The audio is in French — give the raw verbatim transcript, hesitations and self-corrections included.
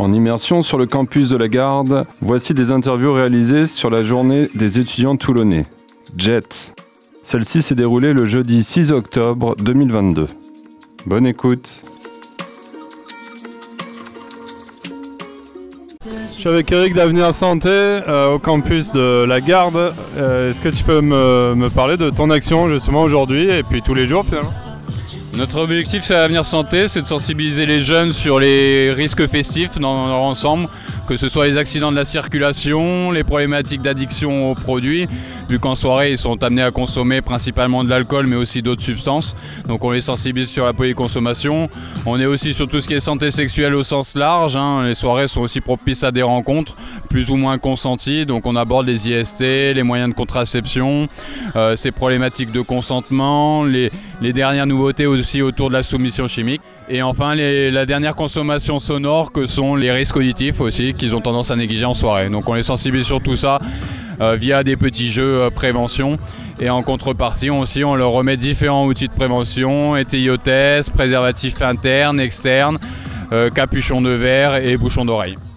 En immersion sur le campus de la Garde, voici des interviews réalisées sur la journée des étudiants toulonnais. Jet. Celle-ci s'est déroulée le jeudi six octobre deux mille vingt-deux. Bonne écoute. Je suis avec Eric d'Avenir Santé euh, au campus de la Garde. Euh, est-ce que tu peux me, me parler de ton action justement aujourd'hui et puis tous les jours finalement ? Notre objectif chez Avenir Santé, c'est de sensibiliser les jeunes sur les risques festifs dans leur ensemble, que ce soit les accidents de la circulation, les problématiques d'addiction aux produits, vu qu'en soirée ils sont amenés à consommer principalement de l'alcool mais aussi d'autres substances. Donc on les sensibilise sur la polyconsommation. On est aussi sur tout ce qui est santé sexuelle au sens large, hein. Les soirées sont aussi propices à des rencontres plus ou moins consenties, donc on aborde les I S T, les moyens de contraception, euh, ces problématiques de consentement, les, les dernières nouveautés aussi autour de la soumission chimique. Et enfin, les, la dernière consommation sonore que sont les risques auditifs aussi, qu'ils ont tendance à négliger en soirée. Donc on les sensibilise sur tout ça euh, via des petits jeux euh, prévention. Et en contrepartie, on, aussi, on leur remet différents outils de prévention, éthyliothèse, préservatifs internes, externes, euh, capuchon de verre et bouchon d'oreille.